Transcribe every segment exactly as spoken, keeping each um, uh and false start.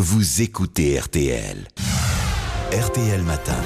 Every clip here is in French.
vous écoutez R T L. R T L Matin.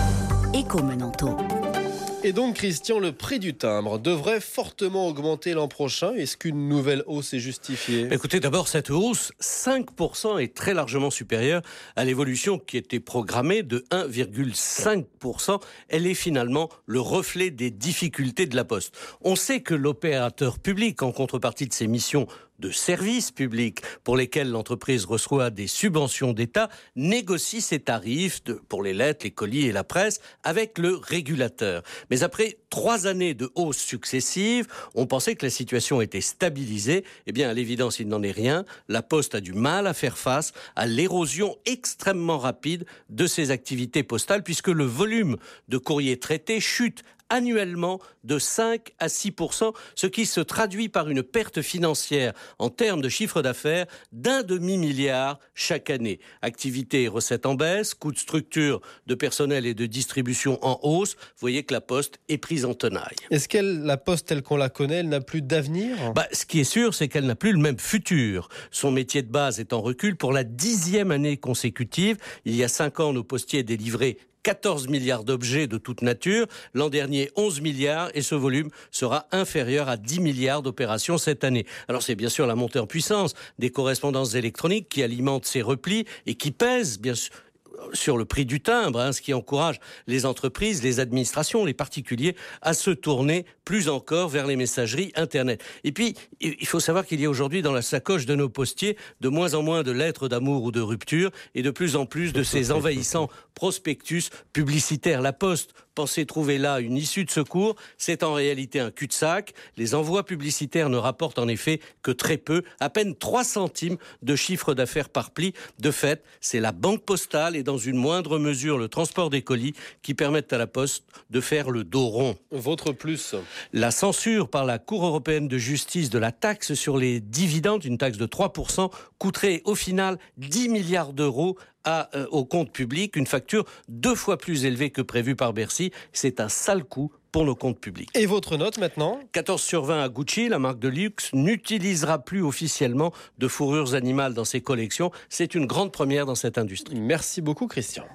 Éco-Menanto. Et donc, Christian, le prix du timbre devrait fortement augmenter l'an prochain. Est-ce qu'une nouvelle hausse est justifiée ? Écoutez, d'abord, cette hausse, cinq pour cent, est très largement supérieure à l'évolution qui était programmée de un virgule cinq pour cent. Elle est finalement le reflet des difficultés de la Poste. On sait que l'opérateur public, en contrepartie de ses missions de services publics pour lesquels l'entreprise reçoit des subventions d'État, négocie ses tarifs de, pour les lettres, les colis et la presse avec le régulateur. Mais après trois années de hausse successives, on pensait que la situation était stabilisée. Eh bien, à l'évidence, il n'en est rien. La Poste a du mal à faire face à l'érosion extrêmement rapide de ses activités postales, puisque le volume de courriers traités chute annuellement de cinq à six pour cent, ce qui se traduit par une perte financière en termes de chiffre d'affaires d'un demi-milliard chaque année. Activité et recettes en baisse, coûts de structure, de personnel et de distribution en hausse. Vous voyez que la Poste est prise en tenaille. Est-ce que la Poste telle qu'on la connaît, elle n'a plus d'avenir ? Bah, ce qui est sûr, c'est qu'elle n'a plus le même futur. Son métier de base est en recul pour la dixième année consécutive. Il y a cinq ans, nos postiers délivraient quatorze milliards d'objets de toute nature, l'an dernier onze milliards, et ce volume sera inférieur à dix milliards d'opérations cette année. Alors c'est bien sûr la montée en puissance des correspondances électroniques qui alimentent ces replis et qui pèsent bien sûr sur le prix du timbre, hein, ce qui encourage les entreprises, les administrations, les particuliers à se tourner plus encore vers les messageries Internet. Et puis, il faut savoir qu'il y a aujourd'hui dans la sacoche de nos postiers de moins en moins de lettres d'amour ou de rupture et de plus en plus de ces envahissants prospectus publicitaires. La Poste pensait trouver là une issue de secours. C'est en réalité un cul-de-sac. Les envois publicitaires ne rapportent en effet que très peu, à peine trois centimes de chiffre d'affaires par pli. De fait, c'est la banque postale et dans une moindre mesure le transport des colis qui permettent à la Poste de faire le dos rond. Votre plus ? La censure par la Cour européenne de justice de la taxe sur les dividendes, une taxe de trois pour cent, coûterait au final dix milliards d'euros à, euh, au compte public, une facture deux fois plus élevée que prévue par Bercy. C'est un sale coup pour nos comptes publics. Et votre note maintenant ? quatorze sur vingt à Gucci, la marque de luxe n'utilisera plus officiellement de fourrures animales dans ses collections. C'est une grande première dans cette industrie. Merci beaucoup, Christian.